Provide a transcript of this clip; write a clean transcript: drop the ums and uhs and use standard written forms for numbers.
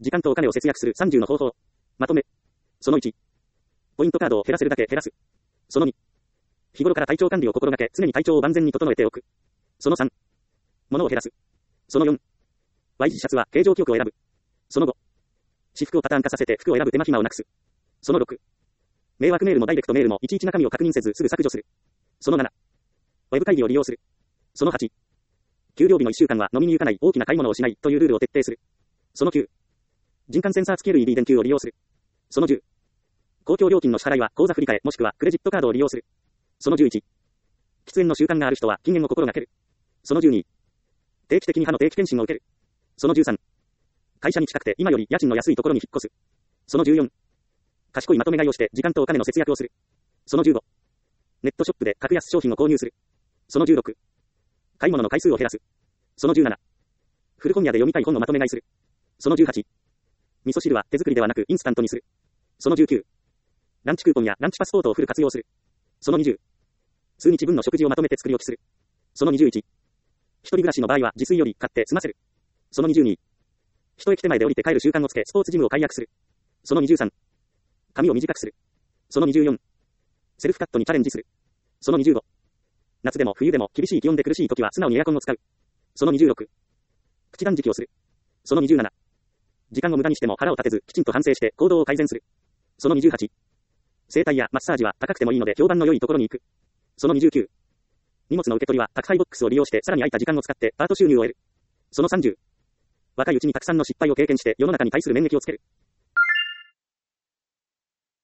時間とお金を節約する30の方法。まとめ。その1。ポイントカードを減らせるだけ減らす。その2。日頃から体調管理を心がけ、常に体調を万全に整えておく。その3。物を減らす。その4。Y 字シャツは形状記憶を選ぶ。その5。私服をパターン化させて服を選ぶ手間暇をなくす。その6。迷惑メールもダイレクトメールもいちいち中身を確認せずすぐ削除する。その7。ウェブ会議を利用する。その8。給料日の1週間は飲みに行かない、大きな買い物をしないというルールを徹底する。その9。人感センサー付き LED 電球を利用する。その10。公共料金の支払いは口座振替もしくはクレジットカードを利用する。その11。喫煙の習慣がある人は禁煙を心がける。その12。定期的に歯の定期検診を受ける。その13。会社に近くて今より家賃の安いところに引っ越す。その14。賢いまとめ買いをして時間とお金の節約をする。その15。ネットショップで格安商品を購入する。その16。買い物の回数を減らす。その17。古本屋で読みたい本のまとめ買いする。その18。味噌汁は手作りではなくインスタントにする。その19。ランチクーポンやランチパスポートをフル活用する。その20。数日分の食事をまとめて作り置きする。その21。一人暮らしの場合は自炊より買って済ませる。その22。一駅手前で降りて帰る習慣をつけスポーツジムを解約する。その23。髪を短くする。その24。セルフカットにチャレンジする。その25。夏でも冬でも厳しい気温で苦しい時は素直にエアコンを使う。その26。口断食をする。その27。時間を無駄にしても腹を立てずきちんと反省して行動を改善する。その28。整体やマッサージは高くてもいいので評判の良いところに行く。その29。荷物の受け取りは宅配ボックスを利用してさらに空いた時間を使ってパート収入を得る。その30。若いうちにたくさんの失敗を経験して世の中に対する免疫をつける。